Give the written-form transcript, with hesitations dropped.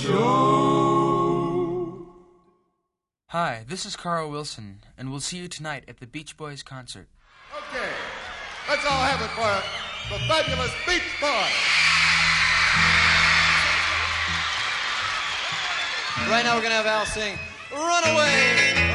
Show. Hi, this is Carl Wilson, and we'll see you tonight at the Beach Boys concert. Okay, let's all have it for the fabulous Beach Boys. Right now we're going to have Al sing Runaway.